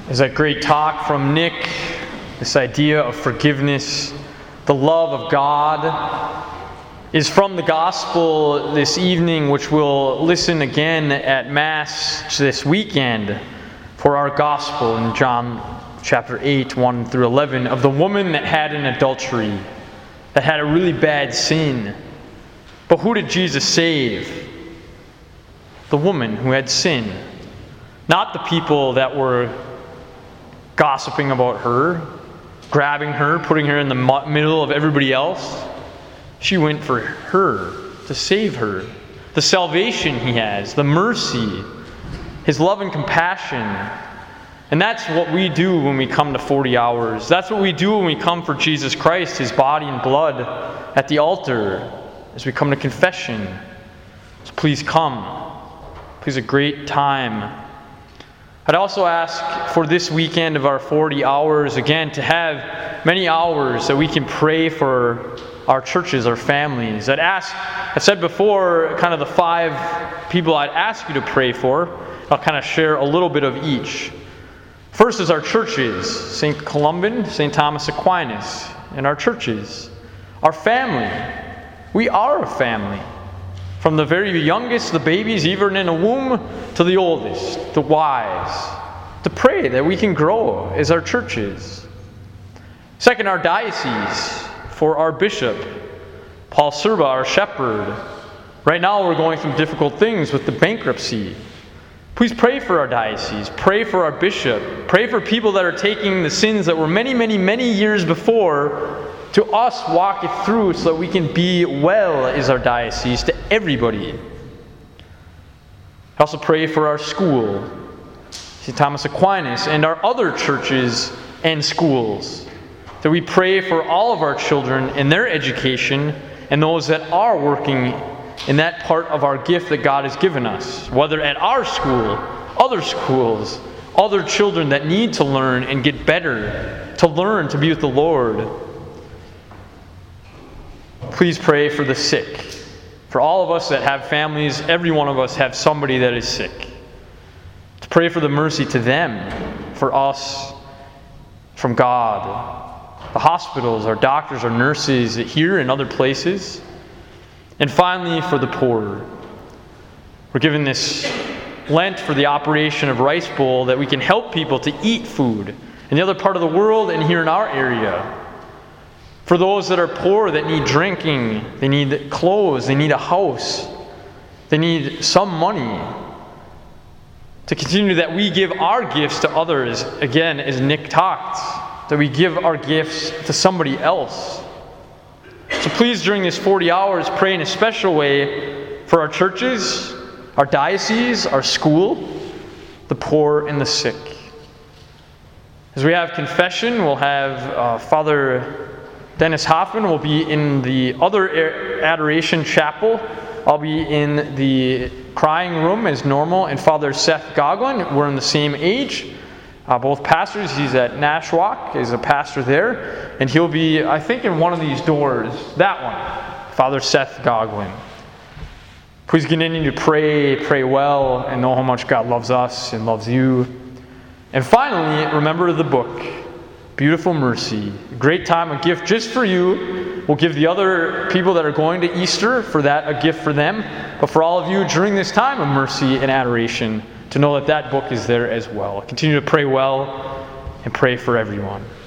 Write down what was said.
Is that great talk from Nick, this idea of forgiveness, the love of God, is from the gospel this evening, which we'll listen again at Mass this weekend for our gospel in John chapter 8, 1 through 11, of the woman that had an adultery, that had a really bad sin. But who did Jesus save? The woman who had sin. Not the people that were gossiping about her, grabbing her, putting her in the middle of everybody else. She went for her, to save her. The salvation he has, the mercy, his love and compassion. And that's what we do when we come to 40 hours. That's what we do when we come for Jesus Christ, his body and blood at the altar, as we come to confession. So please come. Please, a great time. I'd also ask for this weekend of our 40 hours, again, to have many hours that we can pray for our churches, our families. I said before, kind of the 5 people I'd ask you to pray for. I'll kind of share a little bit of each. First is our churches, St. Columban, St. Thomas Aquinas, and our churches. Our family. We are a family. From the very youngest, the babies, even in a womb, to the oldest, the wise. To pray that we can grow as our churches. Second, our diocese, for our bishop, Paul Serba, our shepherd. Right now we're going through difficult things with the bankruptcy. Please pray for our diocese. Pray for our bishop. Pray for people that are taking the sins that were many, many, many years before to us walk it through so that we can be well as our diocese to everybody. I also pray for our school, St. Thomas Aquinas, and our other churches and schools. That we pray for all of our children and their education and those that are working in that part of our gift that God has given us. Whether at our school, other schools, other children that need to learn and get better, to learn to be with the Lord. Please pray for the sick. For all of us that have families, every one of us have somebody that is sick. To pray for the mercy to them, for us, from God. The hospitals, our doctors, our nurses here and other places. And finally, for the poor. We're given this Lent for the operation of Rice Bowl that we can help people to eat food in the other part of the world and here in our area. For those that are poor, that need drinking, they need clothes, they need a house, they need some money. To continue that we give our gifts to others, again, as Nick talked, that we give our gifts to somebody else. So please, during this 40 hours, pray in a special way for our churches, our diocese, our school, the poor and the sick. As we have confession, we'll have Father Dennis Hoffman will be in the other adoration chapel. I'll be in the crying room as normal. And Father Seth Goglin, we're in the same age. Both pastors. He's at Nashwauk. He's a pastor there. And he'll be, I think, in one of these doors. That one. Father Seth Goglin. Please continue to pray well, and know how much God loves us and loves you. And finally, remember the book. Beautiful Mercy. A great time, a gift just for you. We'll give the other people that are going to Easter for that a gift for them. But for all of you during this time of mercy and adoration, to know that that book is there as well. Continue to pray well and pray for everyone.